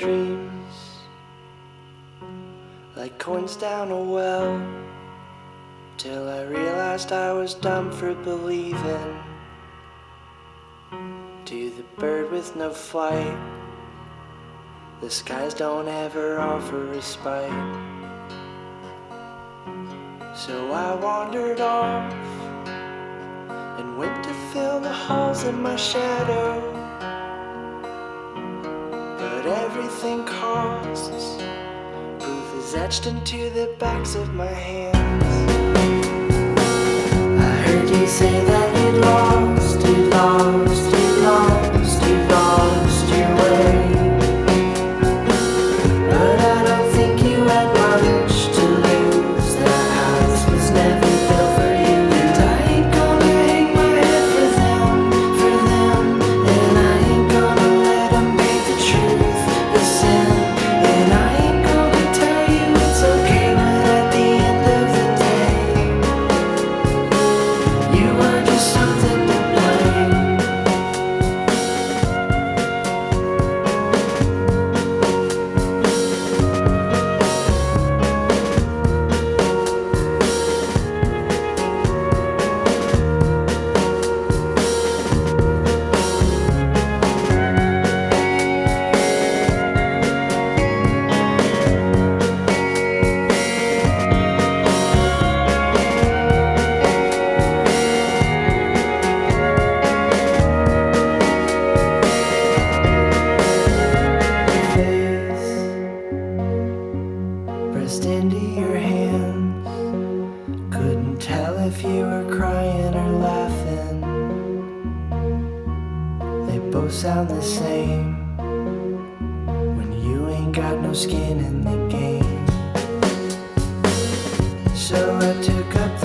dreams like coins down a well, till I realized I was dumb for believing. To the bird with no flight, the skies don't ever offer respite. So I wandered off and went to fill the holes in my shadow. But everything costs, proof is etched into the backs of my hands. I heard you say that you'd lost your way. But I don't think you had much to lose. That house was never built for you. And I ain't gonna hang my head for them. And I ain't gonna let them make the truth a sin. And I ain't gonna tell you it's okay, but at the end of the day, you were just something to blame. Pressed into your hands, couldn't tell if you were crying or laughing. They both sound the same when you ain't got no skin in the game. So I took up